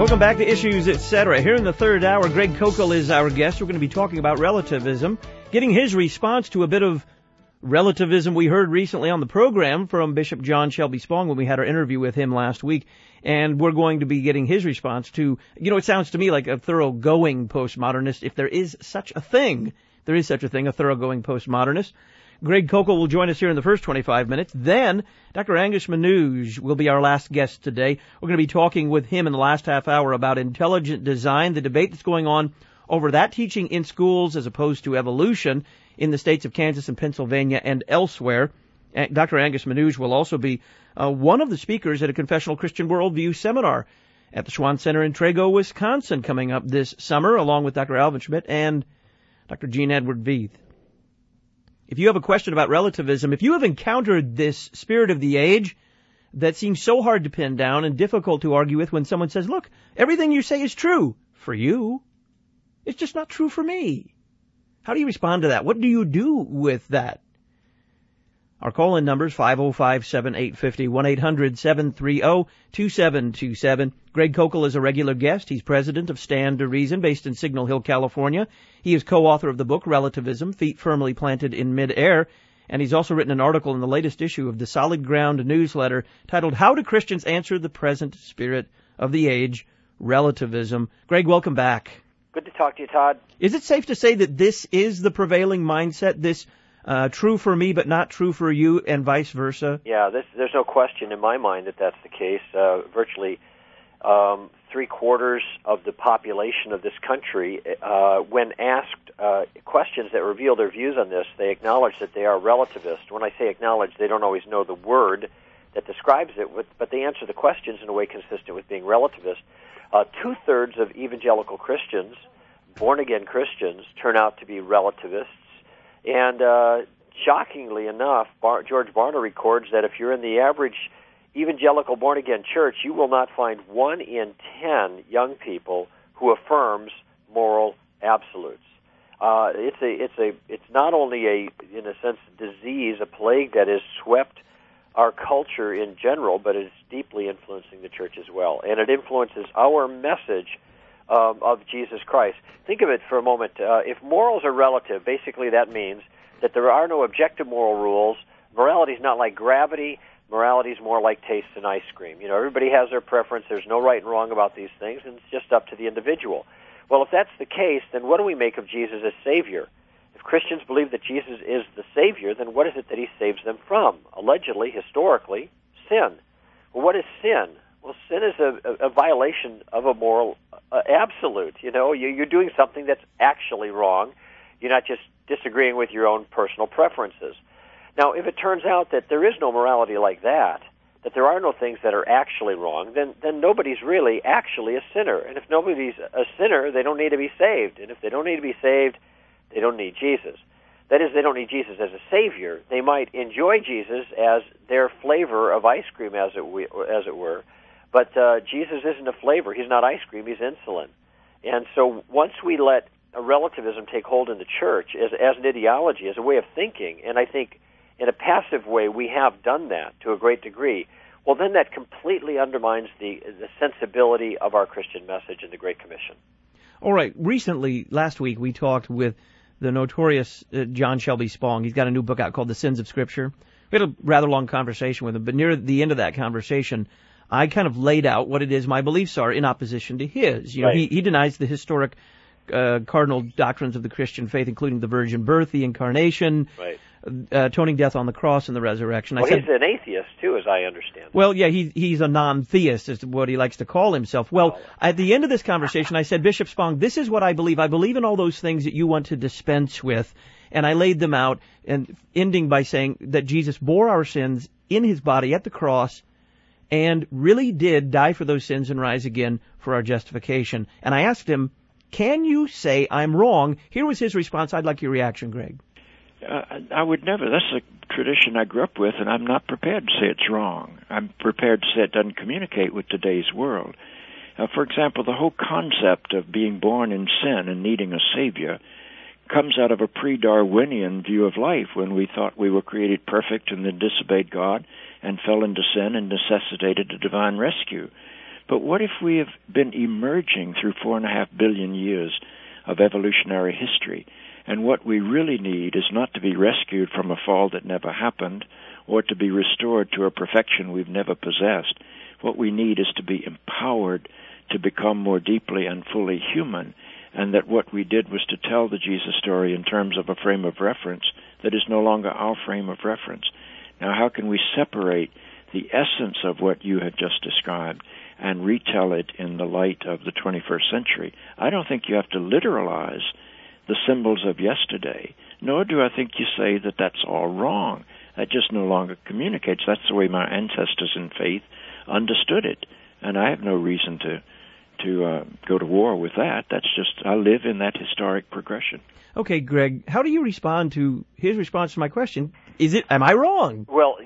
Welcome back to Issues, Etc. Here in the third hour, Greg Koukl is our guest. We're going to be talking about relativism, getting his response to a bit of relativism we heard recently on the program from Bishop John Shelby Spong when we had our interview with him last week. And we're going to be getting his response to, it sounds to me like a thoroughgoing postmodernist, if there is such a thing. There is such a thing, a thoroughgoing postmodernist. Greg Koukl will join us here in the first 25 minutes. Then Dr. Angus Manogue will be our last guest today. We're going to be talking with him in the last half hour about intelligent design, the debate that's going on over that teaching in schools as opposed to evolution in the states of Kansas and Pennsylvania and elsewhere. Dr. Angus Manogue will also be one of the speakers at a Confessional Christian Worldview seminar at the Schwann Center in Trego, Wisconsin, coming up this summer, along with Dr. Alvin Schmidt and Dr. Gene Edward Veith. If you have a question about relativism, if you have encountered this spirit of the age that seems so hard to pin down and difficult to argue with when someone says, look, everything you say is true for you, it's just not true for me. How do you respond to that? What do you do with that? Our call-in number is 505-7850, 1-800-730-2727. Greg Koukl is a regular guest. He's president of Stand to Reason, based in Signal Hill, California. He is co-author of the book Relativism, Feet Firmly Planted in Mid-Air, and he's also written an article in the latest issue of the Solid Ground newsletter titled How Do Christians Answer the Present Spirit of the Age, Relativism. Greg, welcome back. Good to talk to you, Todd. Is it safe to say that this is the prevailing mindset, this true for me but not true for you, and vice versa? Yeah, there's no question in my mind that that's the case. Virtually three-quarters of the population of this country, when asked questions that reveal their views on this, they acknowledge that they are relativist. When I say acknowledge, they don't always know the word that describes it, but they answer the questions in a way consistent with being relativist. Two-thirds of evangelical Christians, born-again Christians, turn out to be relativists. And shockingly enough, George Barna records that if you're in the average evangelical born-again church, you will not find 1 in 10 young people who affirms moral absolutes. It's not only in a sense, disease, a plague that has swept our culture in general, but it's deeply influencing the church as well, and it influences our message of Jesus Christ. Think of it for a moment. If morals are relative, basically that means that there are no objective moral rules. Morality is not like gravity. Morality is more like taste in ice cream. Everybody has their preference. There's no right and wrong about these things, and it's just up to the individual. Well, if that's the case, then what do we make of Jesus as Savior? If Christians believe that Jesus is the Savior, then what is it that He saves them from? Allegedly, historically, sin. Well, what is sin? Well, sin is a violation of a moral absolute. You're doing something that's actually wrong. You're not just disagreeing with your own personal preferences. Now, if it turns out that there is no morality like that there are no things that are actually wrong, then nobody's really actually a sinner. And if nobody's a sinner, they don't need to be saved. And if they don't need to be saved, they don't need Jesus. That is, they don't need Jesus as a Savior. They might enjoy Jesus as their flavor of ice cream, as it were. But Jesus isn't a flavor. He's not ice cream. He's insulin. And so once we let a relativism take hold in the church as an ideology, as a way of thinking, and I think in a passive way we have done that to a great degree, well, then that completely undermines the sensibility of our Christian message in the Great Commission. All right. Recently, last week, we talked with the notorious John Shelby Spong. He's got a new book out called The Sins of Scripture. We had a rather long conversation with him, but near the end of that conversation, I kind of laid out what it is my beliefs are in opposition to his. Right. He denies the historic cardinal doctrines of the Christian faith, including the virgin birth, the incarnation, right. Atoning death on the cross, and the resurrection. Well, he's an atheist, too, as I understand. Well, yeah, he's a non-theist, is what he likes to call himself. Well, at the end of this conversation, I said, Bishop Spong, this is what I believe. I believe in all those things that you want to dispense with, and I laid them out, and ending by saying that Jesus bore our sins in His body at the cross, and really did die for those sins and rise again for our justification. And I asked him, can you say I'm wrong? Here was his response. I'd like your reaction, Greg. I would never. That's a tradition I grew up with, and I'm not prepared to say it's wrong. I'm prepared to say it doesn't communicate with today's world. For example, the whole concept of being born in sin and needing a Savior comes out of a pre-Darwinian view of life, when we thought we were created perfect and then disobeyed God and fell into sin and necessitated a divine rescue. But what if we have been emerging through 4.5 billion years of evolutionary history, and what we really need is not to be rescued from a fall that never happened or to be restored to a perfection we've never possessed. What we need is to be empowered to become more deeply and fully human, and that what we did was to tell the Jesus story in terms of a frame of reference that is no longer our frame of reference. Now, how can we separate the essence of what you have just described and retell it in the light of the 21st century? I don't think you have to literalize the symbols of yesterday, nor do I think you say that that's all wrong. That just no longer communicates. That's the way my ancestors in faith understood it, and I have no reason to go to war with that. That's just, I live in that historic progression. Okay, Greg, how do you respond to his response to my question? Am I wrong? Well,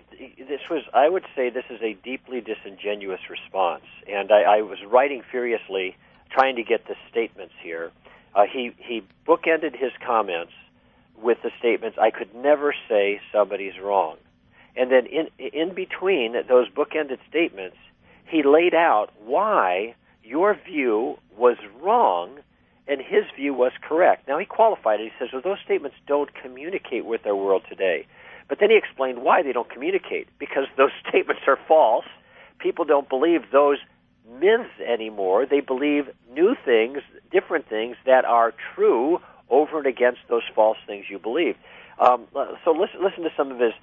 I would say this is a deeply disingenuous response, and I was writing furiously trying to get the statements here. He bookended his comments with the statements, I could never say somebody's wrong. And then in between those bookended statements, he laid out why your view was wrong and his view was correct. Now, he qualified it. He says, well, those statements don't communicate with our world today. But then he explained why they don't communicate, because those statements are false. People don't believe those myths anymore. They believe new things, different things that are true over and against those false things you believe. So listen to some of his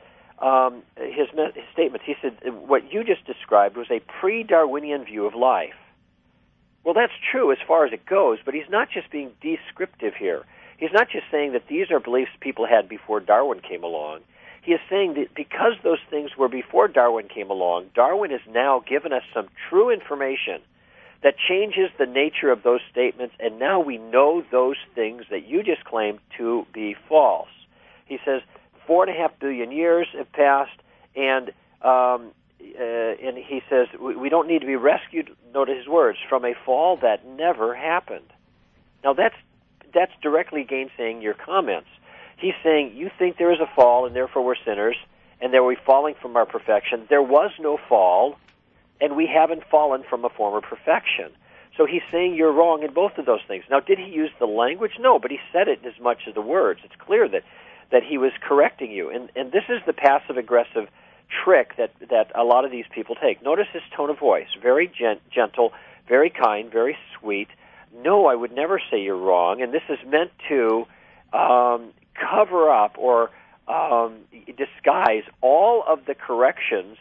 statements. He said, what you just described was a pre-Darwinian view of life. Well, that's true as far as it goes, but he's not just being descriptive here. He's not just saying that these are beliefs people had before Darwin came along. He is saying that because those things were before Darwin came along, Darwin has now given us some true information that changes the nature of those statements, and now we know those things that you just claimed to be false. He says 4.5 billion years have passed, and he says we don't need to be rescued, note his words, from a fall that never happened. Now that's directly gainsaying your comments. He's saying you think there is a fall and therefore we're sinners and that we're falling from our perfection. There was no fall, and we haven't fallen from a former perfection. So he's saying you're wrong in both of those things. Now, did he use the language? No, but he said it in as much as the words. It's clear that he was correcting you. And this is the passive-aggressive trick that a lot of these people take. Notice his tone of voice, very gentle, very kind, very sweet. No, I would never say you're wrong, and this is meant to cover up or disguise all of the corrections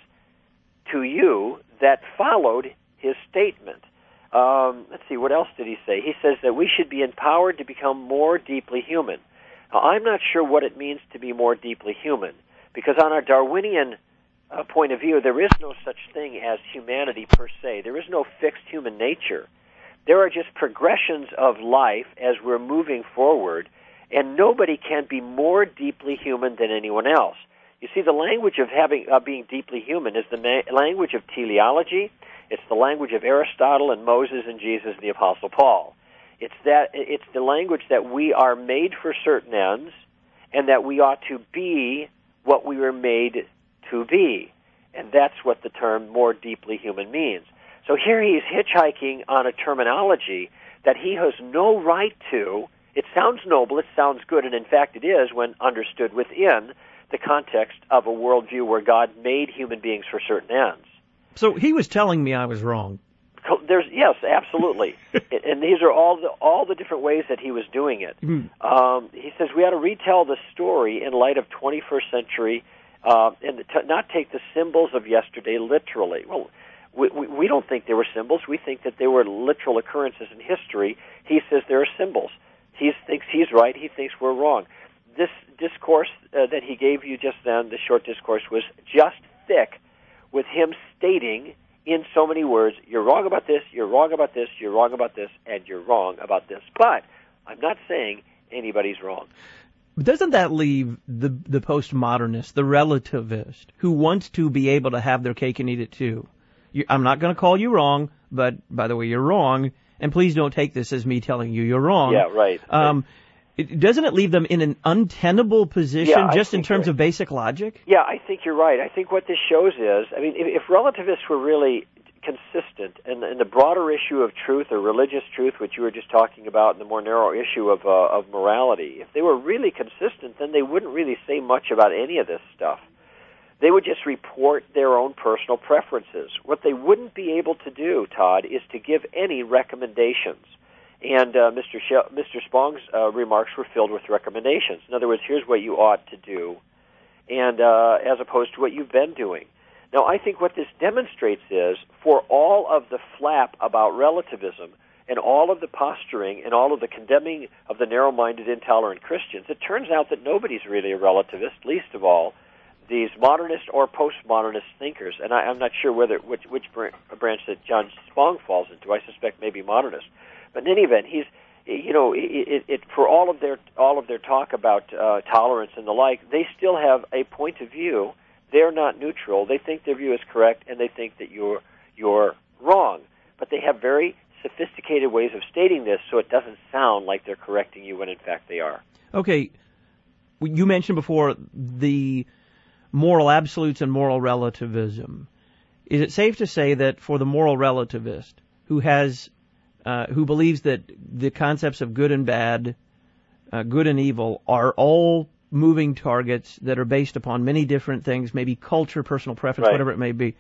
to you that followed his statement. Let's see, what else did he say? He says that we should be empowered to become more deeply human. Now, I'm not sure what it means to be more deeply human, because on our Darwinian point of view, there is no such thing as humanity per se. There is no fixed human nature. There are just progressions of life as we're moving forward, and nobody can be more deeply human than anyone else. You see, the language of being deeply human is the language of teleology. It's the language of Aristotle and Moses and Jesus and the Apostle Paul. It's the language that we are made for certain ends, and that we ought to be what we were made to be. And that's what the term more deeply human means. So here he is hitchhiking on a terminology that he has no right to. It sounds noble, it sounds good, and in fact it is when understood within the context of a worldview where God made human beings for certain ends. So he was telling me I was wrong. Yes, absolutely. And these are all the different ways that he was doing it. He says we ought to retell the story in light of 21st century and not take the symbols of yesterday literally. Well, we don't think they were symbols. We think that they were literal occurrences in history. He says there are symbols. He thinks he's right. He thinks we're wrong. This discourse that he gave you just then, the short discourse, was just thick with him stating in so many words, you're wrong about this, you're wrong about this, you're wrong about this, and you're wrong about this. But I'm not saying anybody's wrong. Doesn't that leave the postmodernist, the relativist, who wants to be able to have their cake and eat it too? I'm not going to call you wrong, but by the way, you're wrong, and please don't take this as me telling you you're wrong. Yeah, right. Doesn't it leave them in an untenable position just in terms of basic logic? Yeah, I think you're right. I think what this shows is, I mean, if relativists were really consistent in the broader issue of truth or religious truth, which you were just talking about, and the more narrow issue of morality, if they were really consistent, then they wouldn't really say much about any of this stuff. They would just report their own personal preferences. What they wouldn't be able to do, Todd, is to give any recommendations. And Mr. Spong's remarks were filled with recommendations. In other words, here's what you ought to do, and as opposed to what you've been doing. Now, I think what this demonstrates is, for all of the flap about relativism and all of the posturing and all of the condemning of the narrow-minded, intolerant Christians, it turns out that nobody's really a relativist, least of all these modernist or postmodernist thinkers. And I'm not sure which branch that John Spong falls into. I suspect maybe modernist. But in any event, he's, for all of their talk about tolerance and the like, they still have a point of view. They're not neutral. They think their view is correct, and they think that you're wrong. But they have very sophisticated ways of stating this, so it doesn't sound like they're correcting you when in fact they are. Okay, you mentioned before the moral absolutes and moral relativism. Is it safe to say that for the moral relativist who believes that the concepts of good and bad, good and evil, are all moving targets that are based upon many different things, maybe culture, personal preference, right, whatever it may be,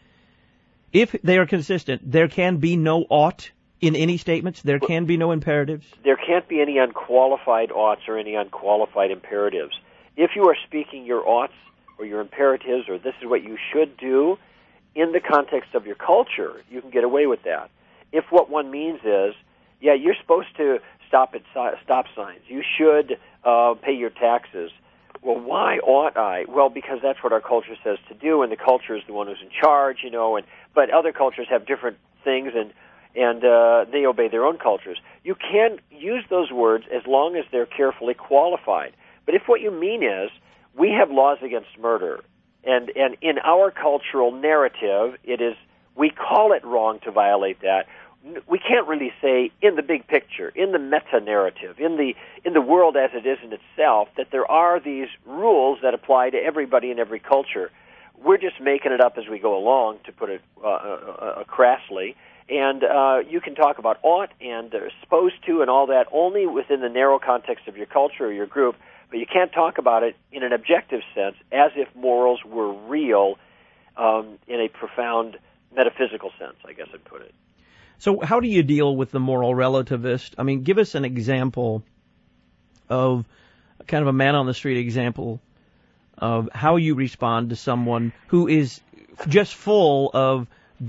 if they are consistent, there can be no ought in any statements? There can be no imperatives? There can't be any unqualified oughts or any unqualified imperatives. If you are speaking your oughts or your imperatives or this is what you should do in the context of your culture, you can get away with that. If what one means is, yeah, you're supposed to stop at stop signs, you should pay your taxes. Well, why ought I? Well, because that's what our culture says to do, and the culture is the one who's in charge, but other cultures have different things, and they obey their own cultures. You can use those words as long as they're carefully qualified. But if what you mean is, we have laws against murder, and in our cultural narrative, we call it wrong to violate that. We can't really say in the big picture, in the meta-narrative, in the world as it is in itself, that there are these rules that apply to everybody in every culture. We're just making it up as we go along, to put it crassly. And you can talk about ought and supposed to and all that only within the narrow context of your culture or your group, but you can't talk about it in an objective sense as if morals were real in a profound metaphysical sense, I guess I'd put it. So how do you deal with the moral relativist? I mean, give us an example of kind of a man-on-the-street example of how you respond to someone who is just full of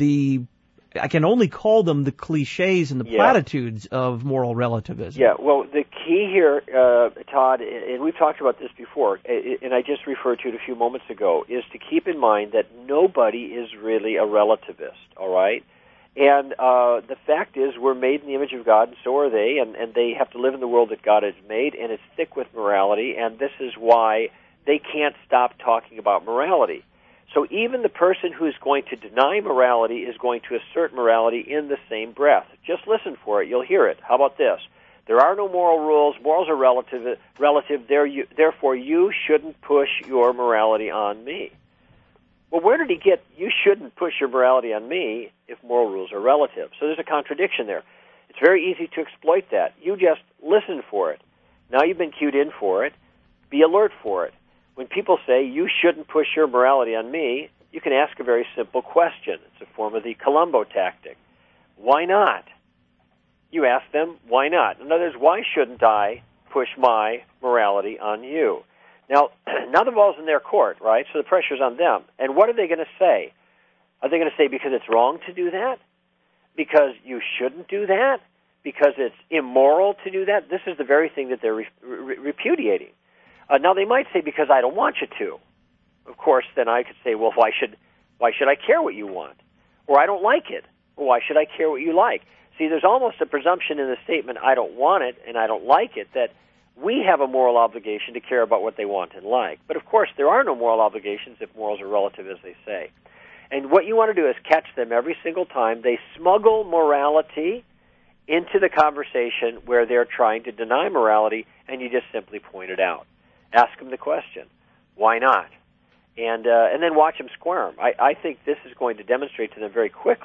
I can only call them the cliches and the platitudes of moral relativism. Yeah, well, the key here, Todd, and we've talked about this before, and I just referred to it a few moments ago, is to keep in mind that nobody is really a relativist, all right? And the fact is, we're made in the image of God, and so are they, and they have to live in the world that God has made, and it's thick with morality, and this is why they can't stop talking about morality. So even the person who's going to deny morality is going to assert morality in the same breath. Just listen for it. You'll hear it. How about this? There are no moral rules. Morals are relative. Therefore, you shouldn't push your morality on me. Well, where did he get, you shouldn't push your morality on me if moral rules are relative? So there's a contradiction there. It's very easy to exploit that. You just listen for it. Now you've been cued in for it. Be alert for it. When people say, you shouldn't push your morality on me, you can ask a very simple question. It's a form of the Columbo tactic. Why not? You ask them, why not? In other words, why shouldn't I push my morality on you? Now the ball's in their court, right? So the pressure's on them. And what are they going to say? Are they going to say because it's wrong to do that? Because you shouldn't do that? Because it's immoral to do that? This is the very thing that they're repudiating. Now they might say because I don't want you to. Of course, then I could say, well, why should I care what you want? Or I don't like it. Or why should I care what you like? See, there's almost a presumption in the statement, I don't want it and I don't like it, that we have a moral obligation to care about what they want and like. But of course, there are no moral obligations if morals are relative, as they say. And what you want to do is catch them every single time they smuggle morality into the conversation where they're trying to deny morality, and you just simply point it out. Ask them the question, why not? And then watch them squirm. I think this is going to demonstrate to them very quickly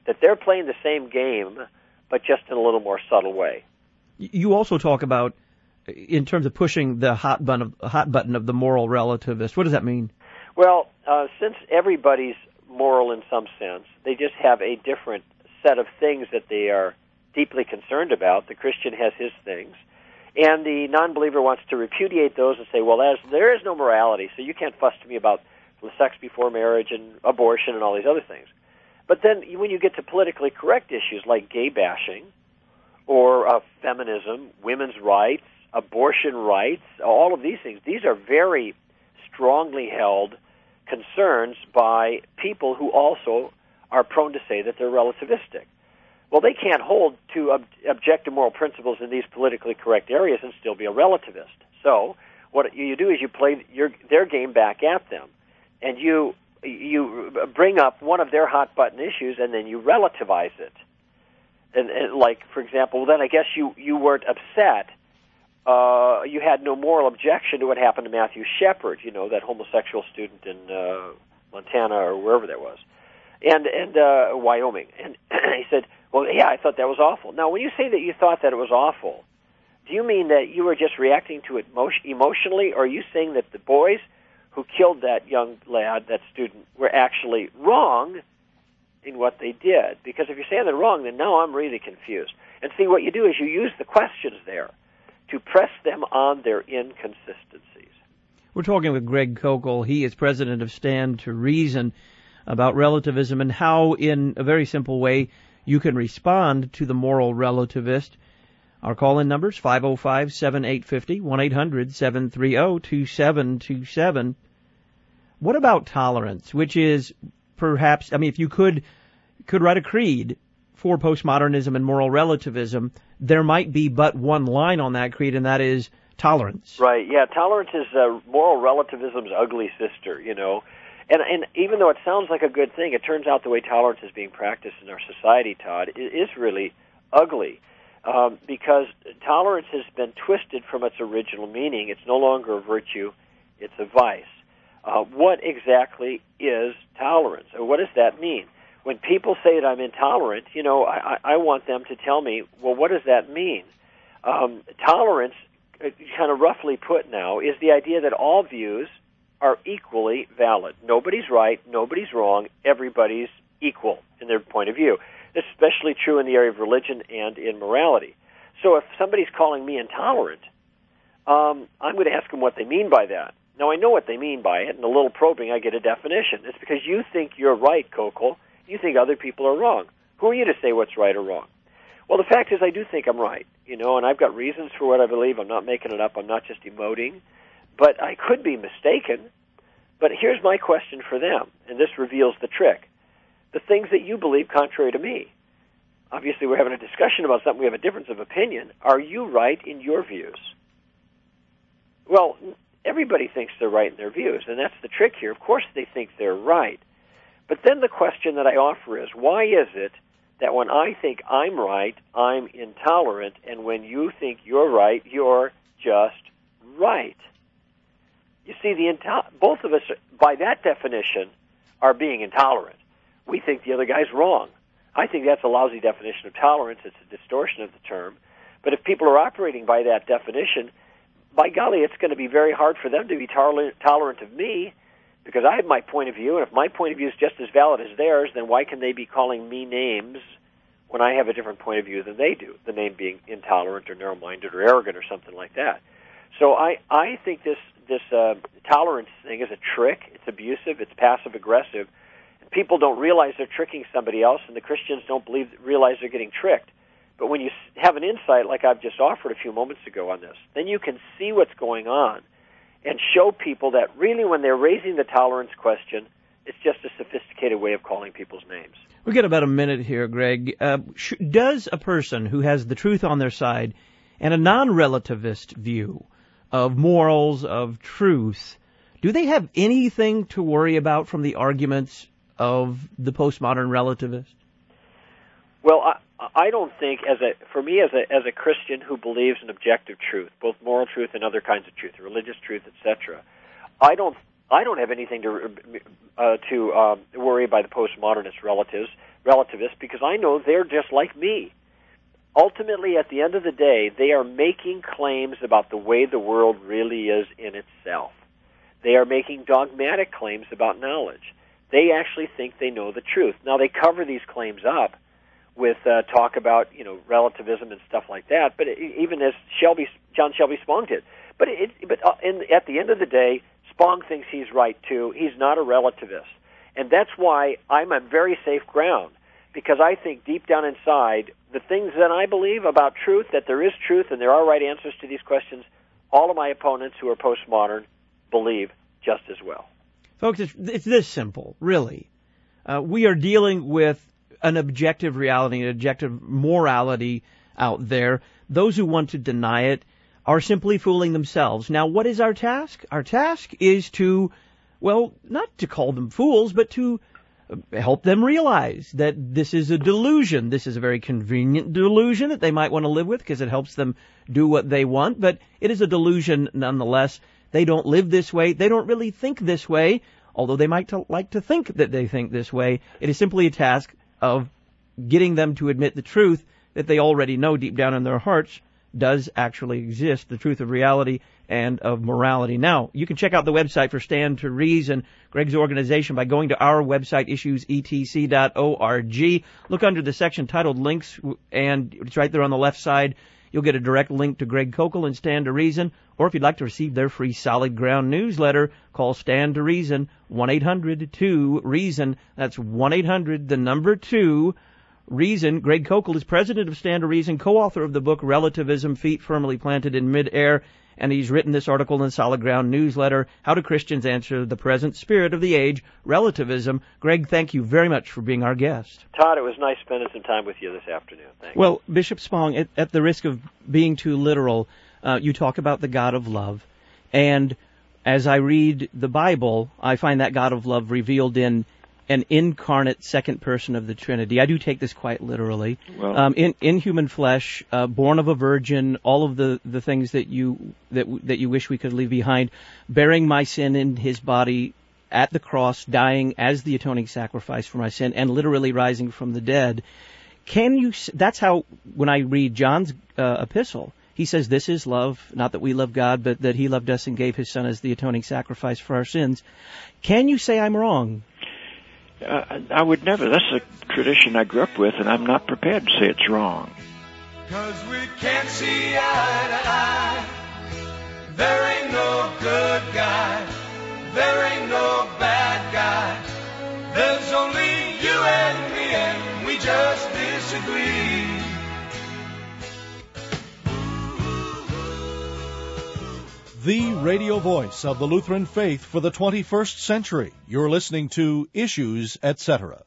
that they're playing the same game, but just in a little more subtle way. You also talk about, in terms of pushing the hot button of the moral relativist. What does that mean? Well, since everybody's moral in some sense, they just have a different set of things that they are deeply concerned about. The Christian has his things, and the non-believer wants to repudiate those and say, well, there is no morality, so you can't fuss to me about sex before marriage and abortion and all these other things. But then when you get to politically correct issues like gay bashing or feminism, women's rights, abortion rights, all of these things, these are very strongly held concerns by people who also are prone to say that they're relativistic. Well, they can't hold to objective moral principles in these politically correct areas and still be a relativist. So what you do is you play their game back at them, and you bring up one of their hot-button issues, and then you relativize it. And like, for example, well, then I guess you weren't upset. You had no moral objection to what happened to Matthew Shepard, that homosexual student in Montana or wherever that was, and Wyoming. And he said, well, yeah, I thought that was awful. Now, when you say that you thought that it was awful, do you mean that you were just reacting to it emotionally, or are you saying that the boys who killed that young lad, that student, were actually wrong in what they did? Because if you're saying they're wrong, then now I'm really confused. And see, what you do is you use the questions there to press them on their inconsistencies. We're talking with Greg Koukl. He is president of Stand to Reason, about relativism and how, in a very simple way, you can respond to the moral relativist. Our call-in numbers, 505-7850, 1-800-730-2727. What about tolerance, which is perhaps, if you could write a creed for postmodernism and moral relativism, there might be but one line on that creed, and that is tolerance. Right, yeah, tolerance is moral relativism's ugly sister, And even though it sounds like a good thing, it turns out the way tolerance is being practiced in our society, Todd, it is really ugly. Because tolerance has been twisted from its original meaning. It's no longer a virtue, it's a vice. What exactly is tolerance? Or what does that mean? When people say that I'm intolerant, I want them to tell me, well, what does that mean? Tolerance, kind of roughly put now, is the idea that all views are equally valid. Nobody's right, nobody's wrong, everybody's equal in their point of view. This is especially true in the area of religion and in morality. So if somebody's calling me intolerant, I'm going to ask them what they mean by that. Now, I know what they mean by it, and a little probing, I get a definition. It's because you think you're right, Koukl. You think other people are wrong. Who are you to say what's right or wrong? Well, the fact is I do think I'm right, and I've got reasons for what I believe. I'm not making it up. I'm not just emoting. But I could be mistaken. But here's my question for them, and this reveals the trick. The things that you believe contrary to me. Obviously, we're having a discussion about something. We have a difference of opinion. Are you right in your views? Well, everybody thinks they're right in their views, and that's the trick here. Of course they think they're right. But then the question that I offer is, why is it that when I think I'm right, I'm intolerant, and when you think you're right, you're just right? You see, both of us, by that definition, are being intolerant. We think the other guy's wrong. I think that's a lousy definition of tolerance. It's a distortion of the term. But if people are operating by that definition, by golly, it's going to be very hard for them to be tolerant of me, because I have my point of view, and if my point of view is just as valid as theirs, then why can they be calling me names when I have a different point of view than they do, the name being intolerant or narrow-minded or arrogant or something like that. So I think this tolerance thing is a trick. It's abusive. It's passive-aggressive. People don't realize they're tricking somebody else, and the Christians don't realize they're getting tricked. But when you have an insight like I've just offered a few moments ago on this, then you can see what's going on and show people that really when they're raising the tolerance question, it's just a sophisticated way of calling people's names. We've got about a minute here, Greg. Does a person who has the truth on their side and a non-relativist view of morals, of truth, do they have anything to worry about from the arguments of the postmodern relativist? Well, I don't think, for me as a Christian who believes in objective truth, both moral truth and other kinds of truth, religious truth, etc., I don't have anything to worry by the postmodernist relatives relativists because I know they're just like me. Ultimately, at the end of the day, they are making claims about the way the world really is in itself. They are making dogmatic claims about knowledge. They actually think they know the truth. Now, they cover these claims up with talk about, relativism and stuff like that, but even as John Shelby Spong did. But at the end of the day, Spong thinks he's right, too. He's not a relativist. And that's why I'm on very safe ground, because I think deep down inside, the things that I believe about truth, that there is truth and there are right answers to these questions, all of my opponents who are postmodern believe just as well. Folks, it's this simple, really. We are dealing with an objective reality, an objective morality out there. Those who want to deny it are simply fooling themselves. Now, what is our task? Our task is to, not to call them fools, but to help them realize that this is a delusion. This is a very convenient delusion that they might want to live with because it helps them do what they want, but it is a delusion nonetheless. They don't live this way. They don't really think this way, although they might like to think that they think this way. It is simply a task of getting them to admit the truth that they already know deep down in their hearts does actually exist, the truth of reality and of morality. Now, you can check out the website for Stand to Reason, Greg's organization, by going to our website, issuesetc.org. Look under the section titled Links, and it's right there on the left side. You'll get a direct link to Greg Koukl and Stand to Reason, or if you'd like to receive their free Solid Ground newsletter, call Stand to Reason, 1-800-2-REASON. That's 1-800-2 Reason. Greg Koukl is president of Stand to Reason, co-author of the book Relativism, Feet Firmly Planted in Midair, and he's written this article in the Solid Ground newsletter, How Do Christians Answer the Present Spirit of the Age, Relativism. Greg, thank you very much for being our guest. Todd, it was nice spending some time with you this afternoon. Thanks. Well, Bishop Spong, at the risk of being too literal, you talk about the God of love, and as I read the Bible, I find that God of love revealed in an incarnate second person of the Trinity. I do take this quite literally. Well, in human flesh, born of a virgin, all of the things that you wish we could leave behind, bearing my sin in his body at the cross, dying as the atoning sacrifice for my sin, and literally rising from the dead. That's how, when I read John's epistle, he says this is love, not that we love God, but that he loved us and gave his son as the atoning sacrifice for our sins. Can you say I'm wrong? I would never. That's a tradition I grew up with, and I'm not prepared to say it's wrong. 'Cause we can't see eye to eye. There ain't no good guy. There ain't no bad guy. There's only you and me, and we just disagree. The radio voice of the Lutheran faith for the 21st century. You're listening to Issues, Etc.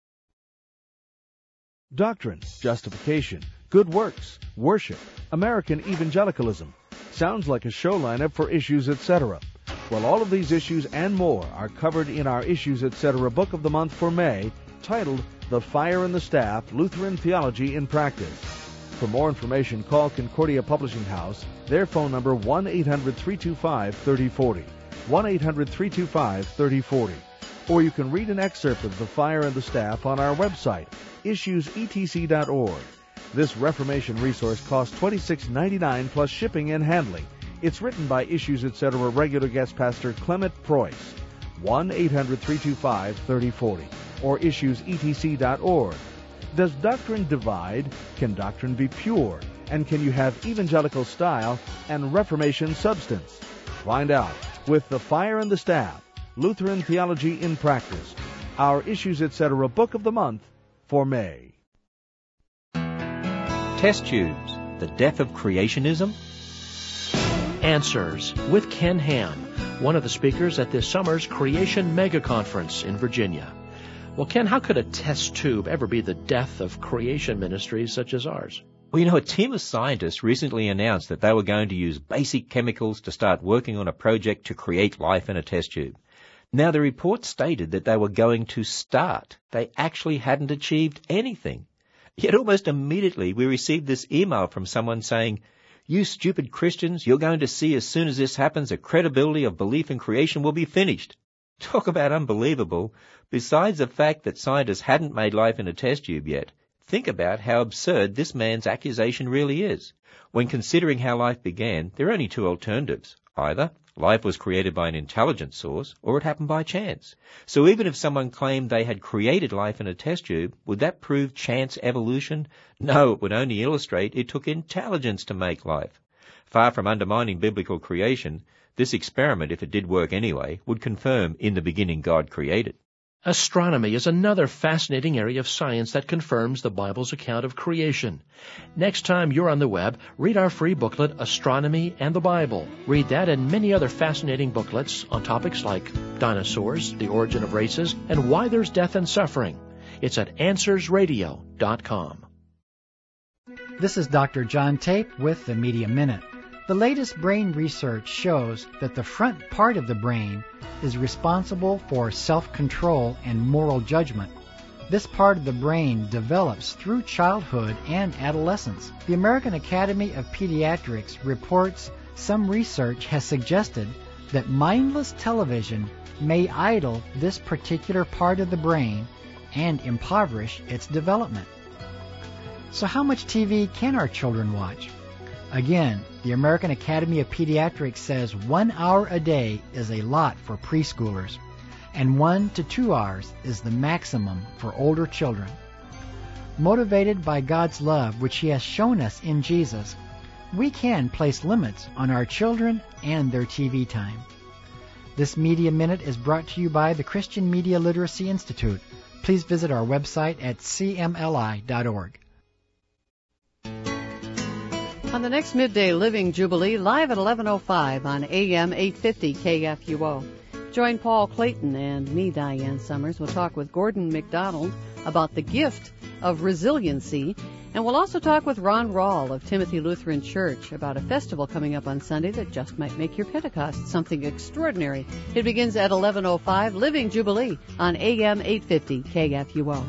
Doctrine, justification, good works, worship, American evangelicalism. Sounds like a show lineup for Issues, Etc. Well, all of these issues and more are covered in our Issues, Etc. Book of the Month for May, titled The Fire and the Staff, Lutheran Theology in Practice. For more information, call Concordia Publishing House. Their phone number, 1-800-325-3040. 1-800-325-3040. Or you can read an excerpt of The Fire and the Staff on our website, issuesetc.org. This Reformation resource costs $26.99 plus shipping and handling. It's written by Issues, Etc. regular guest pastor Clement Preuss. 1-800-325-3040. Or issuesetc.org. Does doctrine divide? Can doctrine be pure? And can you have evangelical style and Reformation substance? Find out with The Fire and the Staff, Lutheran Theology in Practice, our Issues, Etc. Book of the Month for May. Test tubes, the death of creationism? Answers with Ken Ham, one of the speakers at this summer's Creation Mega Conference in Virginia. Well, Ken, how could a test tube ever be the death of creation ministries such as ours? Well, a team of scientists recently announced that they were going to use basic chemicals to start working on a project to create life in a test tube. Now, the report stated that they were going to start. They actually hadn't achieved anything. Yet almost immediately we received this email from someone saying, "You stupid Christians, you're going to see as soon as this happens, the credibility of belief in creation will be finished." Talk about unbelievable. Besides the fact that scientists hadn't made life in a test tube yet, think about how absurd this man's accusation really is. When considering how life began, there are only two alternatives. Either life was created by an intelligent source, or it happened by chance. So even if someone claimed they had created life in a test tube, would that prove chance evolution? No, it would only illustrate it took intelligence to make life. Far from undermining biblical creation, this experiment, if it did work anyway, would confirm in the beginning God created. Astronomy is another fascinating area of science that confirms the Bible's account of creation. Next time you're on the web, read our free booklet, Astronomy and the Bible. Read that and many other fascinating booklets on topics like dinosaurs, the origin of races, and why there's death and suffering. It's at AnswersRadio.com. This is Dr. John Tape with the Media Minute. The latest brain research shows that the front part of the brain is responsible for self-control and moral judgment. This part of the brain develops through childhood and adolescence. The American Academy of Pediatrics reports some research has suggested that mindless television may idle this particular part of the brain and impoverish its development. So how much TV can our children watch? Again, the American Academy of Pediatrics says 1 hour a day is a lot for preschoolers, and 1 to 2 hours is the maximum for older children. Motivated by God's love, which He has shown us in Jesus, we can place limits on our children and their TV time. This Media Minute is brought to you by the Christian Media Literacy Institute. Please visit our website at cmli.org. On the next Midday Living Jubilee, live at 11:05 on AM 850 KFUO. Join Paul Clayton and me, Diane Summers. We'll talk with Gordon McDonald about the gift of resiliency. And we'll also talk with Ron Rawl of Timothy Lutheran Church about a festival coming up on Sunday that just might make your Pentecost something extraordinary. It begins at 11:05, Living Jubilee on AM 850 KFUO.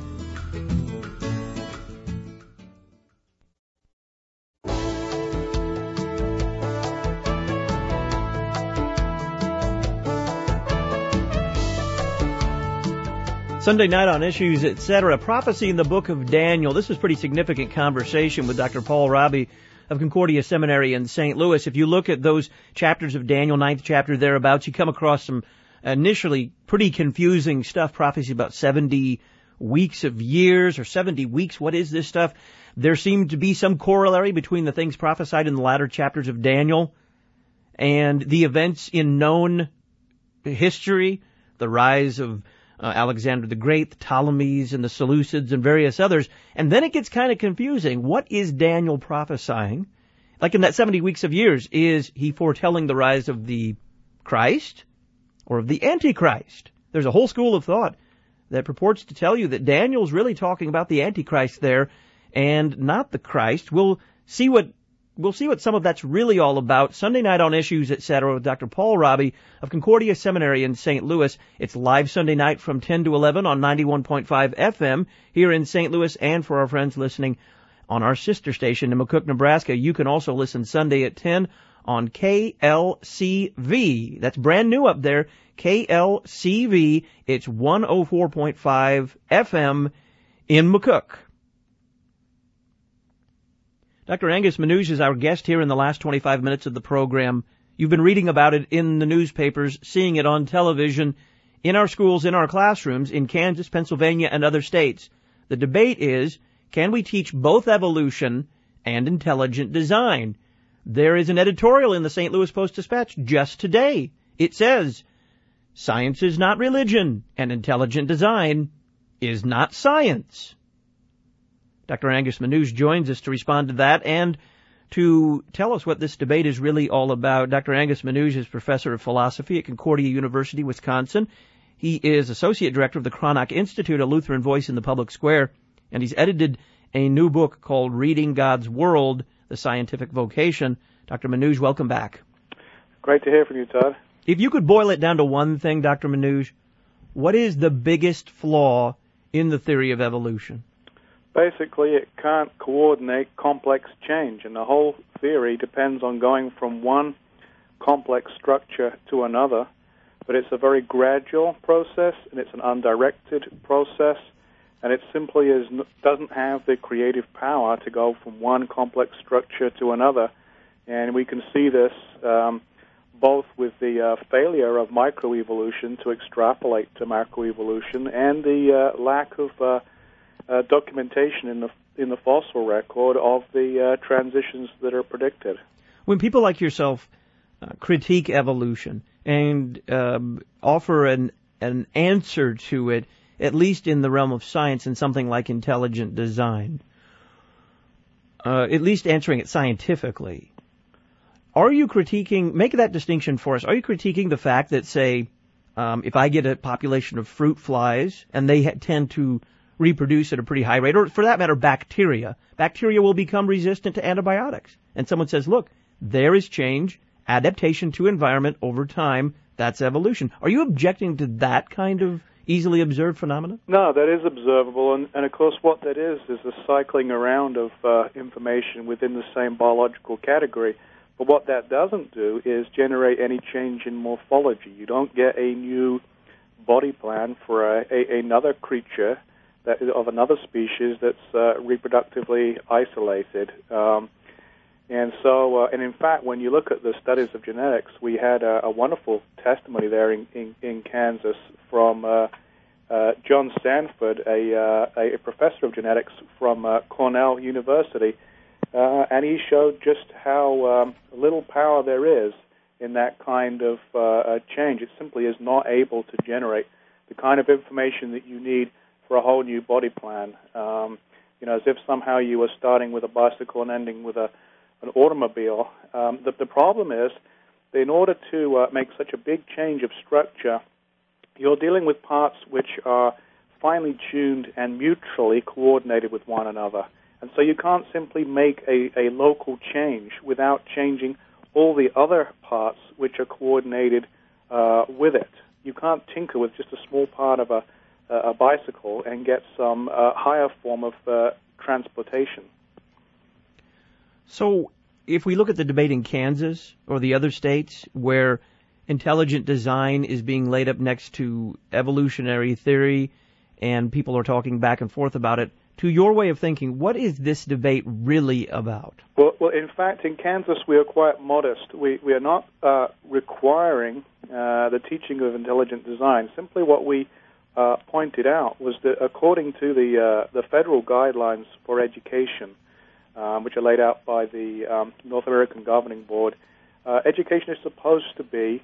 Sunday night on Issues, etc. Prophecy in the book of Daniel. This is pretty significant conversation with Dr. Paul Robbie of Concordia Seminary in St. Louis. If you look at those chapters of Daniel, 9th chapter thereabouts, you come across some initially pretty confusing stuff. Prophecy about 70 weeks of years or 70 weeks. What is this stuff? There seemed to be some corollary between the things prophesied in the latter chapters of Daniel and the events in known history, the rise of Alexander the Great, the Ptolemies, and the Seleucids, and various others. And then it gets kind of confusing. What is Daniel prophesying? Like in that 70 weeks of years, is he foretelling the rise of the Christ or of the Antichrist? There's a whole school of thought that purports to tell you that Daniel's really talking about the Antichrist there and not the Christ. We'll see what some of that's really all about. Sunday night on Issues, etc. with Dr. Paul Robbie of Concordia Seminary in St. Louis. It's live Sunday night from 10 to 11 on 91.5 FM here in St. Louis, and for our friends listening on our sister station in McCook, Nebraska, you can also listen Sunday at 10 on KLCV. That's brand new up there, KLCV. It's 104.5 FM in McCook. Dr. Angus Manouche is our guest here in the last 25 minutes of the program. You've been reading about it in the newspapers, seeing it on television, in our schools, in our classrooms, in Kansas, Pennsylvania, and other states. The debate is, can we teach both evolution and intelligent design? There is an editorial in the St. Louis Post-Dispatch just today. It says, science is not religion, and intelligent design is not science. Dr. Angus Manouche joins us to respond to that and to tell us what this debate is really all about. Dr. Angus Manouche is professor of philosophy at Concordia University, Wisconsin. He is associate director of the Cranach Institute, a Lutheran voice in the public square, and he's edited a new book called Reading God's World, The Scientific Vocation. Dr. Manouche, welcome back. Great to hear from you, Todd. If you could boil it down to one thing, Dr. Manouche, what is the biggest flaw in the theory of evolution? Basically, it can't coordinate complex change, and the whole theory depends on going from one complex structure to another but it's a very gradual process, and it's an undirected process, and it simply doesn't have the creative power to go from one complex structure to another. And we can see this both with the failure of microevolution to extrapolate to macroevolution, and the lack of documentation in the fossil record of the transitions that are predicted. When people like yourself critique evolution and offer an answer to it, at least in the realm of science and something like intelligent design, at least answering it scientifically, are you critiquing, make that distinction for us, are you critiquing the fact that, say, if I get a population of fruit flies and they tend to reproduce at a pretty high rate, or for that matter, bacteria will become resistant to antibiotics. And someone says, look, there is change, adaptation to environment over time, that's evolution. Are you objecting to that kind of easily observed phenomenon? No, that is observable, and of course what that is a cycling around of information within the same biological category. But what that doesn't do is generate any change in morphology. You don't get a new body plan for another creature of another species that's reproductively isolated. And in fact, when you look at the studies of genetics, we had a wonderful testimony there in Kansas from John Sanford, a professor of genetics from Cornell University, and he showed just how little power there is in that kind of change. It simply is not able to generate the kind of information that you need for a whole new body plan. As if somehow you were starting with a bicycle and ending with an automobile. The problem is that in order to make such a big change of structure, you're dealing with parts which are finely tuned and mutually coordinated with one another. And so you can't simply make a local change without changing all the other parts which are coordinated with it. You can't tinker with just a small part of a bicycle and get some higher form of transportation. So if we look at the debate in Kansas or the other states where intelligent design is being laid up next to evolutionary theory and people are talking back and forth about it, to your way of thinking, what is this debate really about? Well, in fact, in Kansas we are quite modest. We are not requiring the teaching of intelligent design. Simply what we pointed out was that according to the federal guidelines for education, which are laid out by the North American Governing Board, education is supposed to be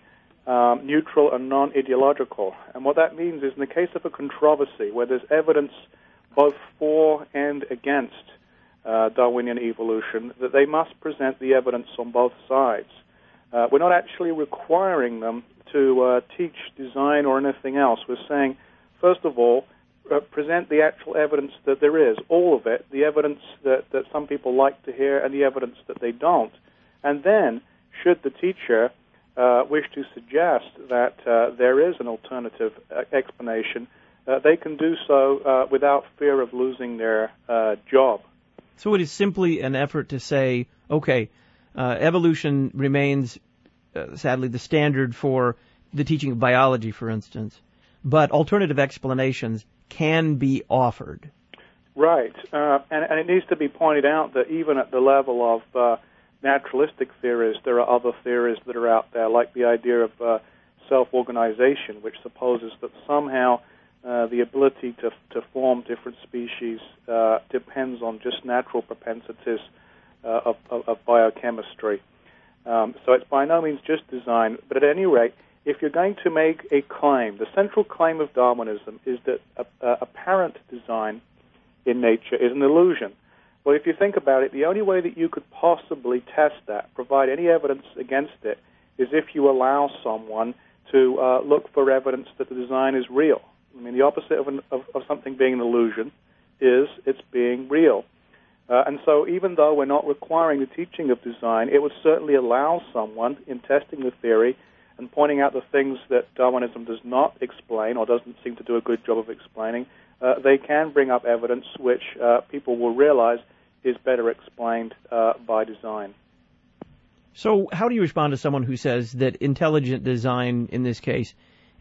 neutral and non-ideological. And what that means is in the case of a controversy where there's evidence both for and against Darwinian evolution, that they must present the evidence on both sides. We're not actually requiring them to teach design or anything else. We're saying, first of all, present the actual evidence that there is, all of it, the evidence that some people like to hear and the evidence that they don't. And then, should the teacher wish to suggest that there is an alternative explanation, they can do so without fear of losing their job. So it is simply an effort to say, okay, evolution remains, sadly, the standard for the teaching of biology, for instance, but alternative explanations can be offered. Right. And it needs to be pointed out that even at the level of naturalistic theories, there are other theories that are out there, like the idea of self-organization, which supposes that somehow the ability to form different species depends on just natural propensities of biochemistry. So it's by no means just design, but at any rate, if you're going to make a claim, the central claim of Darwinism is that apparent design in nature is an illusion. Well, if you think about it, the only way that you could possibly test that, provide any evidence against it, is if you allow someone to look for evidence that the design is real. I mean, the opposite of something being an illusion is it's being real. And so even though we're not requiring the teaching of design, it would certainly allow someone in testing the theory and pointing out the things that Darwinism does not explain or doesn't seem to do a good job of explaining, they can bring up evidence which people will realize is better explained by design. So how do you respond to someone who says that intelligent design, in this case,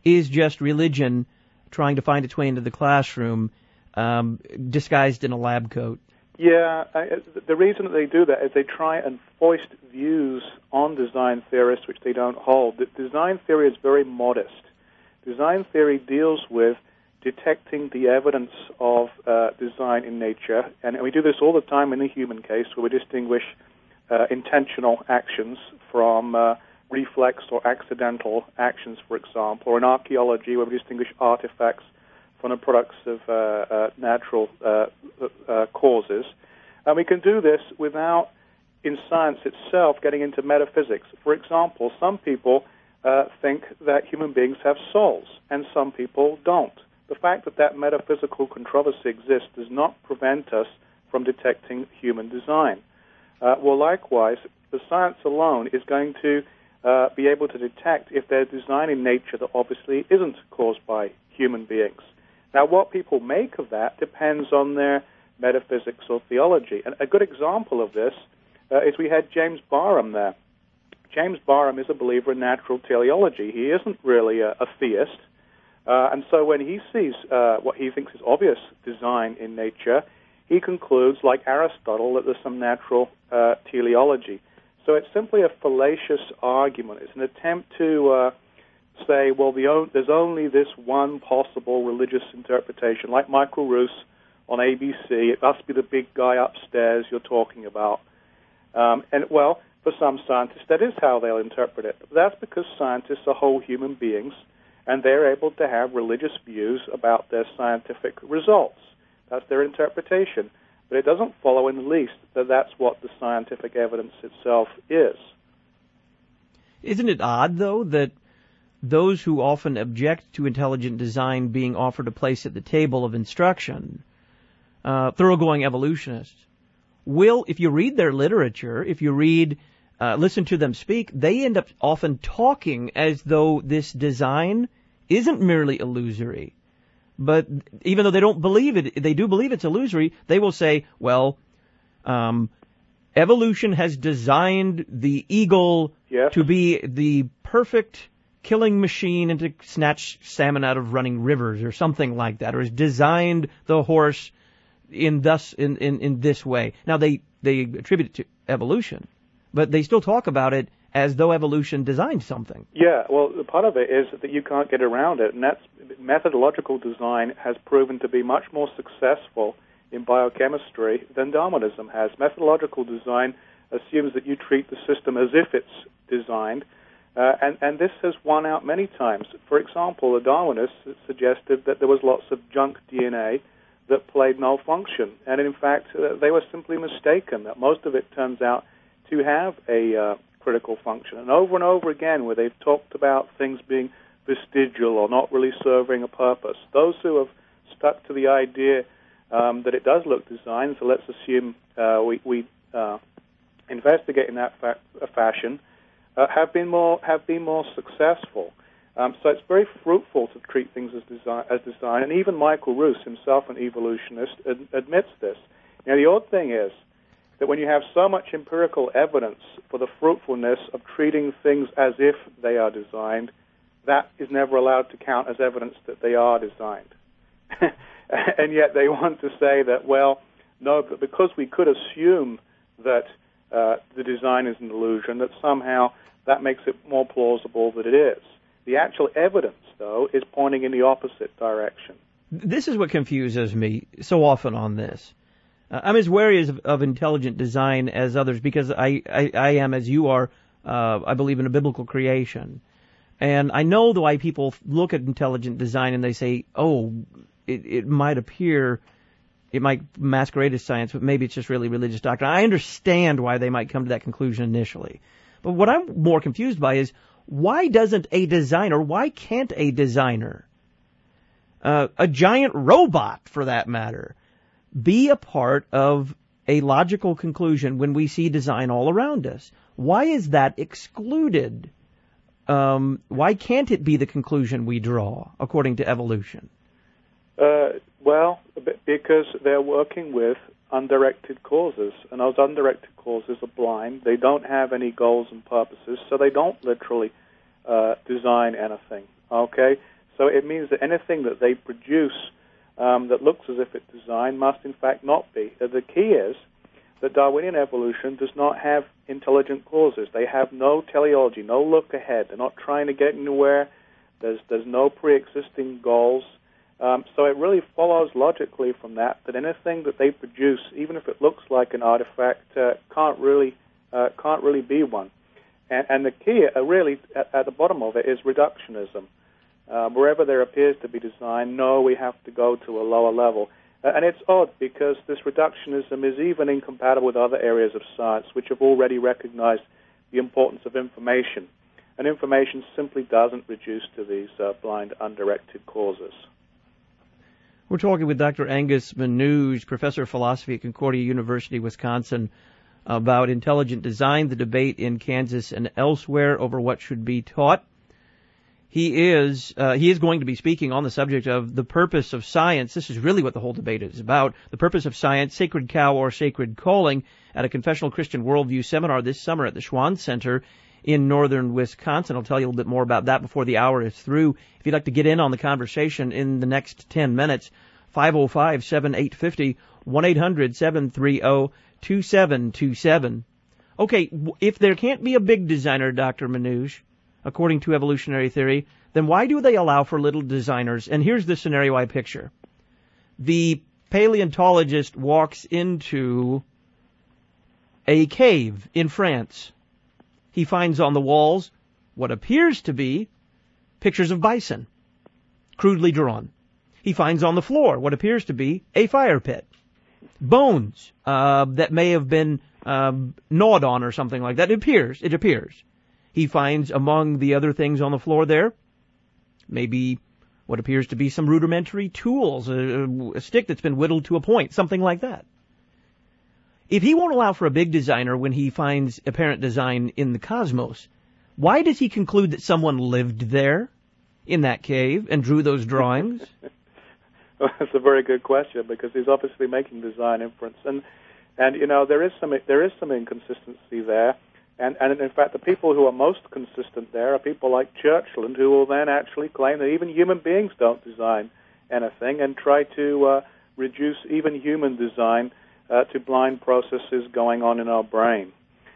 is just religion trying to find its way into the classroom, disguised in a lab coat. Yeah, the reason that they do that is they try and foist views on design theorists which they don't hold. The design theory is very modest. Design theory deals with detecting the evidence of design in nature, and we do this all the time in the human case, where we distinguish intentional actions from reflex or accidental actions, for example, or in archaeology, where we distinguish artifacts from the products of natural causes. And we can do this without, in science itself, getting into metaphysics. For example, some people think that human beings have souls, and some people don't. The fact that that metaphysical controversy exists does not prevent us from detecting human design. Well, likewise, the science alone is going to be able to detect if there's design in nature that obviously isn't caused by human beings. Now, what people make of that depends on their metaphysics or theology. And a good example of this is we had James Barham there. James Barham is a believer in natural teleology. He isn't really a theist. And so when he sees what he thinks is obvious design in nature, he concludes, like Aristotle, that there's some natural teleology. So it's simply a fallacious argument. It's an attempt to say, well, there's only this one possible religious interpretation, like Michael Roos on ABC. It must be the big guy upstairs you're talking about. Well, for some scientists, that is how they'll interpret it. But that's because scientists are whole human beings, and they're able to have religious views about their scientific results. That's their interpretation. But it doesn't follow in the least that that's what the scientific evidence itself is. Isn't it odd, though, that those who often object to intelligent design being offered a place at the table of instruction, thoroughgoing evolutionists, will, if you read their literature, if you listen to them speak, they end up often talking as though this design isn't merely illusory. But even though they don't believe it, they do believe it's illusory, they will say, well, evolution has designed the eagle to be the perfect killing machine and to snatch salmon out of running rivers or something like that, or has designed the horse in this way. Now, they attribute it to evolution, but they still talk about it as though evolution designed something. Yeah, well, part of it is that you can't get around it, and that's methodological design has proven to be much more successful in biochemistry than Darwinism has. Methodological design assumes that you treat the system as if it's designed, and this has won out many times. For example, the Darwinists suggested that there was lots of junk DNA that played no function, and in fact, they were simply mistaken, that most of it turns out to have a critical function. And over again, where they've talked about things being vestigial or not really serving a purpose, those who have stuck to the idea that it does look designed, so let's assume we investigate in that fashion, have been more successful. So it's very fruitful to treat things as design, and even Michael Roos, himself an evolutionist, admits this. Now, the odd thing is that when you have so much empirical evidence for the fruitfulness of treating things as if they are designed, that is never allowed to count as evidence that they are designed. And yet they want to say that, well, no, but because we could assume that the design is an illusion, that somehow that makes it more plausible that it is. The actual evidence, though, is pointing in the opposite direction. This is what confuses me so often on this. I'm as wary of intelligent design as others because I am, as you are, I believe in a biblical creation. And I know the why people look at intelligent design and they say, oh, it might masquerade as science, but maybe it's just really religious doctrine. I understand why they might come to that conclusion initially. But what I'm more confused by is, why can't a designer, a giant robot for that matter, be a part of a logical conclusion when we see design all around us? Why is that excluded? Why can't it be the conclusion we draw according to evolution? Well, because they're working with undirected causes, and those undirected causes are blind. They don't have any goals and purposes, so they don't literally design anything. Okay? So it means that anything that they produce that looks as if it's designed must in fact not be. The key is that Darwinian evolution does not have intelligent causes. They have no teleology, no look ahead. They're not trying to get anywhere. There's no pre-existing goals. So it really follows logically from that anything that they produce, even if it looks like an artifact, can't really be one. And the key, really, at the bottom of it, is reductionism. Wherever there appears to be design, no, we have to go to a lower level. And it's odd because this reductionism is even incompatible with other areas of science which have already recognized the importance of information. And information simply doesn't reduce to these blind, undirected causes. We're talking with Dr. Angus Menuge, professor of philosophy at Concordia University, Wisconsin, about intelligent design, the debate in Kansas and elsewhere over what should be taught. He is going to be speaking on the subject of the purpose of science. This is really what the whole debate is about. The purpose of science, sacred cow or sacred calling, at a Confessional Christian Worldview seminar this summer at the Schwann Center in northern Wisconsin. I'll tell you a little bit more about that before the hour is through. If you'd like to get in on the conversation in the next 10 minutes, 505-7850, 1-800-730-2727. Okay, if there can't be a big designer, Dr. Menuge, according to evolutionary theory, then why do they allow for little designers? And here's the scenario I picture. The paleontologist walks into a cave in France. He finds on the walls what appears to be pictures of bison, crudely drawn. He finds on the floor what appears to be a fire pit, bones that may have been gnawed on or something like that. It appears. He finds among the other things on the floor there maybe what appears to be some rudimentary tools, a stick that's been whittled to a point, something like that. If he won't allow for a big designer when he finds apparent design in the cosmos, why does he conclude that someone lived there in that cave and drew those drawings? Well, that's a very good question because he's obviously making design inference, and you know there is some inconsistency there. And in fact, the people who are most consistent there are people like Churchland, who will then actually claim that even human beings don't design anything and try to reduce even human design to blind processes going on in our brain.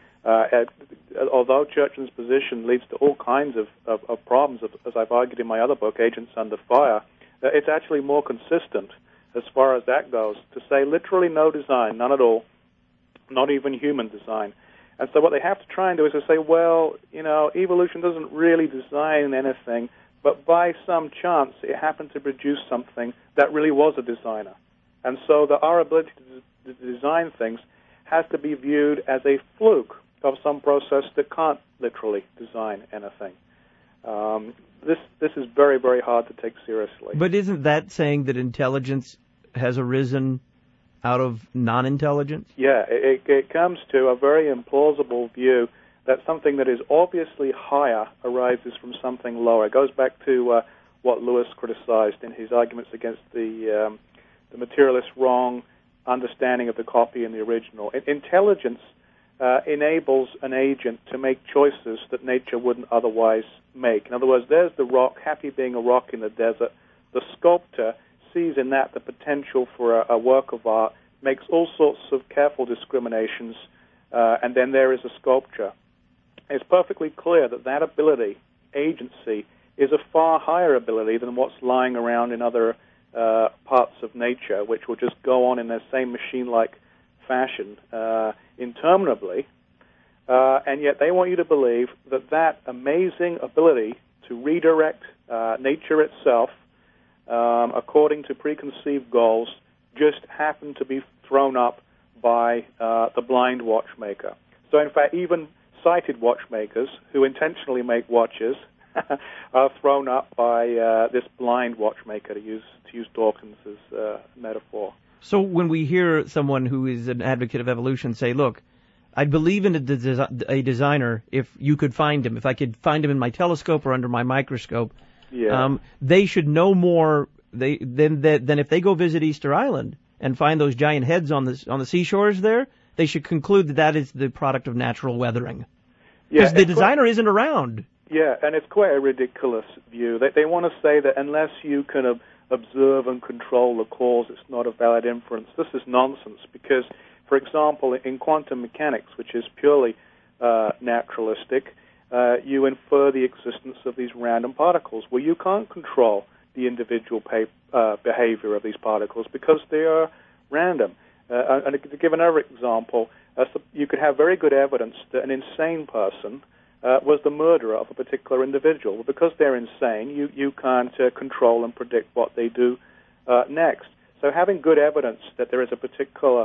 Although Churchland's position leads to all kinds of problems, as I've argued in my other book, Agents Under Fire, it's actually more consistent as far as that goes to say literally no design, none at all, not even human design. And so what they have to try and do is to say, well, you know, evolution doesn't really design anything, but by some chance it happened to produce something that really was a designer. And so our ability to design things has to be viewed as a fluke of some process that can't literally design anything. This is very, very hard to take seriously. But isn't that saying that intelligence has arisen out of non-intelligence? Yeah, it comes to a very implausible view that something that is obviously higher arises from something lower. It goes back to what Lewis criticized in his arguments against the materialist wrong understanding of the copy and the original. Intelligence enables an agent to make choices that nature wouldn't otherwise make. In other words, there's the rock, happy being a rock in the desert. The sculptor sees in that the potential for a work of art, makes all sorts of careful discriminations, and then there is a sculpture. It's perfectly clear that ability, agency, is a far higher ability than what's lying around in other parts of nature, which will just go on in their same machine-like fashion interminably, and yet they want you to believe that amazing ability to redirect nature itself according to preconceived goals, just happened to be thrown up by the blind watchmaker. So, in fact, even sighted watchmakers who intentionally make watches are thrown up by this blind watchmaker, to use Dawkins' metaphor. So when we hear someone who is an advocate of evolution say, look, I'd believe in a designer if you could find him, if I could find him in my telescope or under my microscope, they should know more than if they go visit Easter Island and find those giant heads on the seashores there, they should conclude that is the product of natural weathering. Because the designer isn't around. Yeah, and it's quite a ridiculous view. They want to say that unless you can observe and control the cause, it's not a valid inference. This is nonsense because, for example, in quantum mechanics, which is purely naturalistic, you infer the existence of these random particles where you can't control the individual behavior of these particles because they are random. And to give another example, you could have very good evidence that an insane person was the murderer of a particular individual. Well, because they're insane, you can't control and predict what they do next. So having good evidence that there is a particular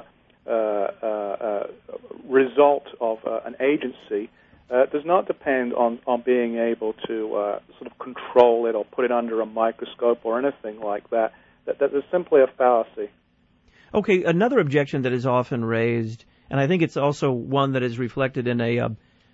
result of an agency does not depend on being able to sort of control it or put it under a microscope or anything like that. That is simply a fallacy. Okay, another objection that is often raised, and I think it's also one that is reflected in a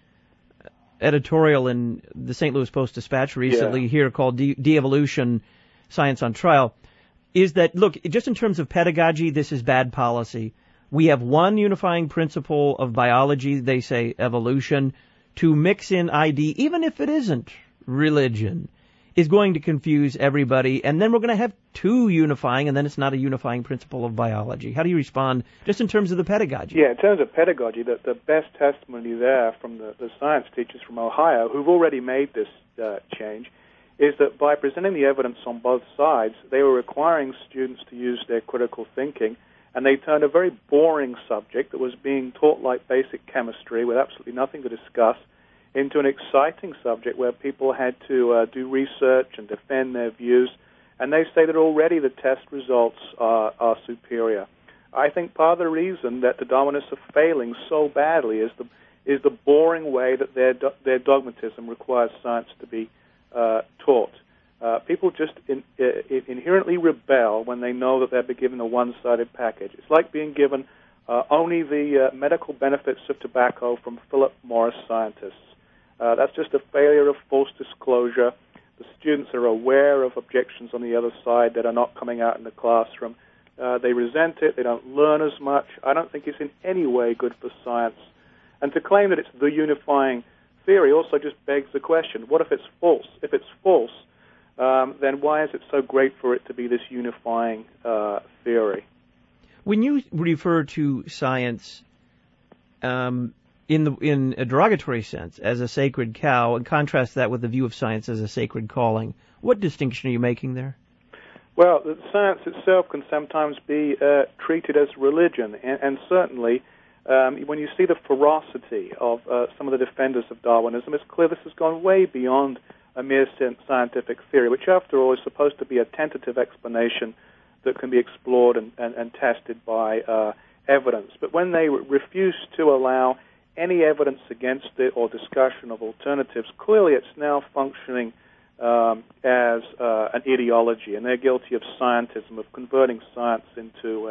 editorial in the St. Louis Post-Dispatch recently here called De-Evolution, Science on Trial, is that, look, just in terms of pedagogy, this is bad policy. We have one unifying principle of biology, they say evolution. To mix in ID, even if it isn't religion, is going to confuse everybody, and then we're going to have two unifying, and then it's not a unifying principle of biology. How do you respond, just in terms of the pedagogy? Yeah, in terms of pedagogy, the best testimony there from the science teachers from Ohio, who've already made this change, is that by presenting the evidence on both sides, they were requiring students to use their critical thinking, and they turned a very boring subject that was being taught like basic chemistry with absolutely nothing to discuss into an exciting subject where people had to do research and defend their views. And they say that already the test results are superior. I think part of the reason that the Darwinists are failing so badly is the boring way that their dogmatism requires science to be taught. People just inherently rebel when they know that they're being given a one-sided package. It's like being given only the medical benefits of tobacco from Philip Morris scientists. That's just a failure of false disclosure. The students are aware of objections on the other side that are not coming out in the classroom. They resent it. They don't learn as much. I don't think it's in any way good for science. And to claim that it's the unifying theory also just begs the question, what if it's false? If it's false, then why is it so great for it to be this unifying theory? When you refer to science in a derogatory sense as a sacred cow and contrast that with the view of science as a sacred calling, what distinction are you making there? Well, science itself can sometimes be treated as religion, and certainly when you see the ferocity of some of the defenders of Darwinism, it's clear this has gone way beyond a mere scientific theory, which after all is supposed to be a tentative explanation that can be explored and tested by evidence. But when they refuse to allow any evidence against it or discussion of alternatives, clearly it's now functioning as an ideology, and they're guilty of scientism, of converting science into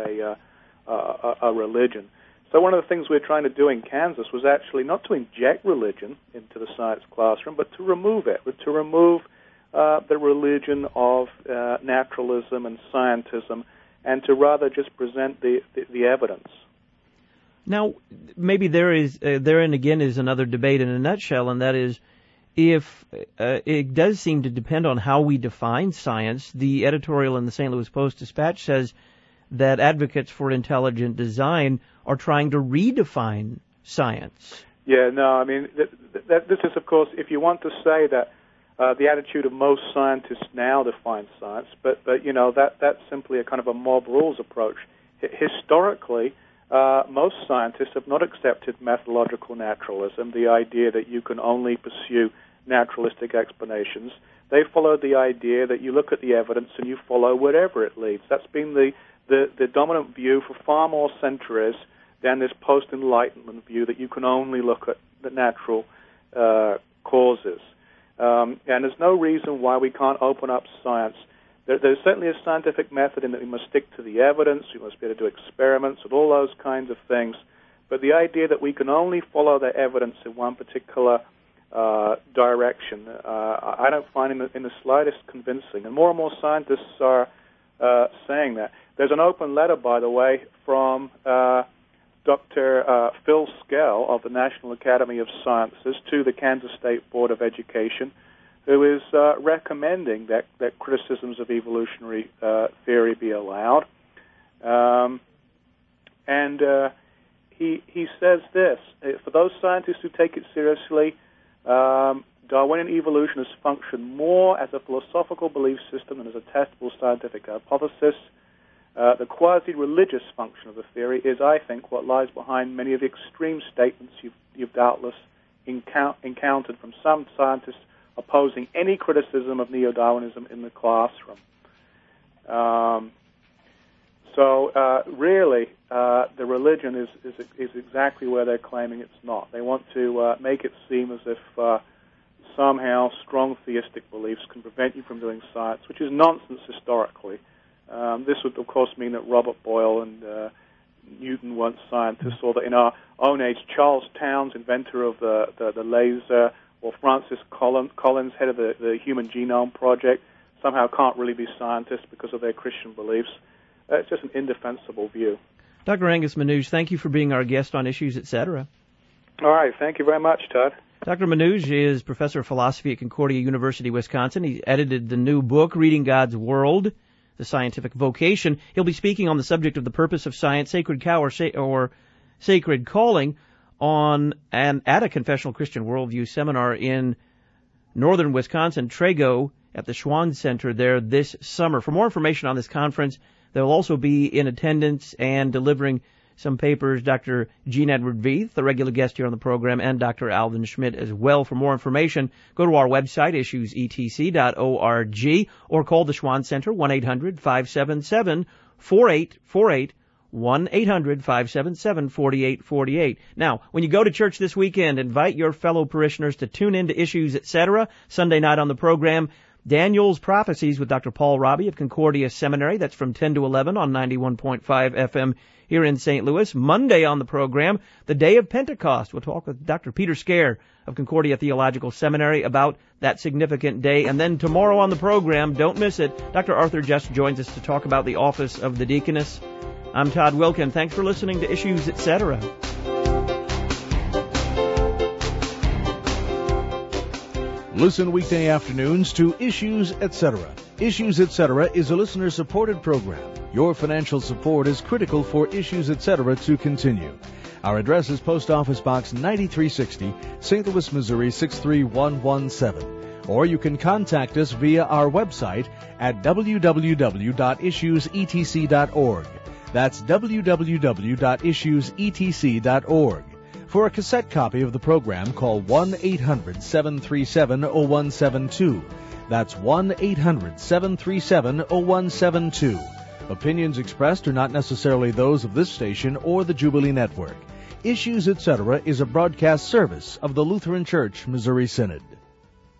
a religion. So one of the things we're trying to do in Kansas was actually not to inject religion into the science classroom, but to remove it, to remove the religion of naturalism and scientism, and to rather just present the evidence. Now, maybe therein again is another debate in a nutshell, and that is, if it does seem to depend on how we define science. The editorial in the St. Louis Post-Dispatch says that advocates for intelligent design are trying to redefine science. Yeah, no, I mean, this is, of course, if you want to say that the attitude of most scientists now defines science, but you know, that's simply a kind of a mob rules approach. Historically, most scientists have not accepted methodological naturalism, the idea that you can only pursue naturalistic explanations. They followed the idea that you look at the evidence and you follow wherever it leads. That's been the dominant view for far more centuries than this post-Enlightenment view that you can only look at the natural causes. And there's no reason why we can't open up science. There's certainly a scientific method in that we must stick to the evidence, we must be able to do experiments and all those kinds of things. But the idea that we can only follow the evidence in one particular direction, I don't find in the slightest convincing. And more scientists are saying that. There's an open letter, by the way, from Dr. Phil Skell of the National Academy of Sciences to the Kansas State Board of Education, who is recommending that criticisms of evolutionary theory be allowed. He says this: for those scientists who take it seriously, Darwinian evolution has functioned more as a philosophical belief system than as a testable scientific hypothesis. The quasi-religious function of the theory is, I think, what lies behind many of the extreme statements you've doubtless encountered from some scientists opposing any criticism of neo-Darwinism in the classroom. Really, the religion is exactly where they're claiming it's not. They want to make it seem as if somehow strong theistic beliefs can prevent you from doing science, which is nonsense historically. This would, of course, mean that Robert Boyle and Newton weren't scientists, or that in our own age, Charles Townes, inventor of the laser, or Francis Collins, head of the Human Genome Project, somehow can't really be scientists because of their Christian beliefs. It's just an indefensible view. Dr. Angus Manouge, thank you for being our guest on Issues, Etc. All right. Thank you very much, Todd. Dr. Manouge is professor of philosophy at Concordia University, Wisconsin. He edited the new book, Reading God's World, The Scientific Vocation. He'll be speaking on the subject of the purpose of science, sacred cow, or sacred calling at a confessional Christian worldview seminar in northern Wisconsin, Trego, at the Schwann Center there this summer. For more information on this conference, they'll also be in attendance and delivering some papers, Dr. Gene Edward Veith, the regular guest here on the program, and Dr. Alvin Schmidt as well. For more information, go to our website, issuesetc.org, or call the Schwann Center, 1-800-577-4848, 1-800-577-4848. Now, when you go to church this weekend, invite your fellow parishioners to tune in to Issues, Etc. Sunday night on the program, Daniel's Prophecies with Dr. Paul Robbie of Concordia Seminary. That's from 10 to 11 on 91.5 FM here in St. Louis. Monday on the program, the Day of Pentecost. We'll talk with Dr. Peter Scare of Concordia Theological Seminary about that significant day. And then tomorrow on the program, don't miss it, Dr. Arthur Just joins us to talk about the office of the deaconess. I'm Todd Wilkin. Thanks for listening to Issues, Etc. Listen weekday afternoons to Issues, Etc. Issues, Etc. is a listener-supported program. Your financial support is critical for Issues, Etc. to continue. Our address is Post Office Box 9360, St. Louis, Missouri 63117. Or you can contact us via our website at www.issuesetc.org. That's www.issuesetc.org. For a cassette copy of the program, call 1-800-737-0172. That's 1-800-737-0172. Opinions expressed are not necessarily those of this station or the Jubilee Network. Issues, Etc. is a broadcast service of the Lutheran Church Missouri Synod.